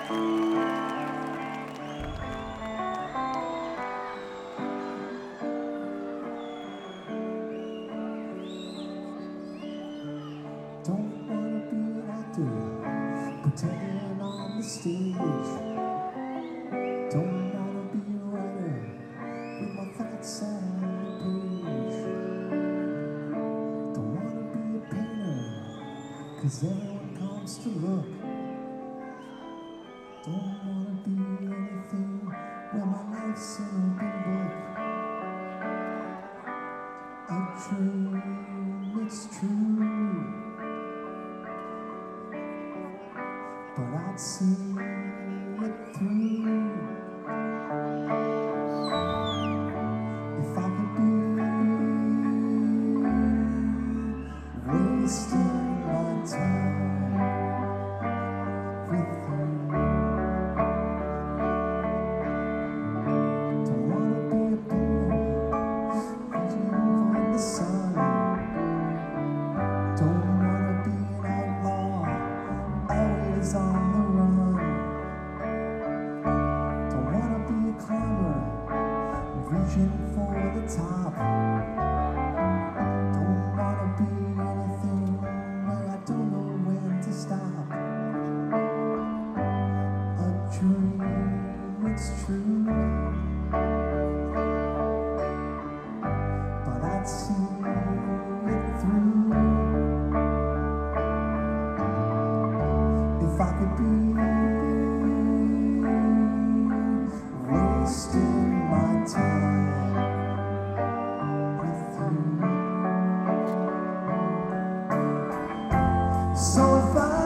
Don't wanna be an actor, pretending on the stage. Don't wanna be a writer with my thoughts on the page. Don't wanna be a painter, 'cause everyone comes to look. Don't wanna be anything where my life's in a big book. A dream, it's true, but I'd see it through if I could be wasting my time with you. Don't wanna be a painter, reaching for the sun. Don't wanna be an outlaw, always on the run. Don't wanna be a climber, reaching for the top. Don't wanna be anything where I don't know when to stop. A dream, it's true, but I'd see it through if I could be wasting my time with you. So if I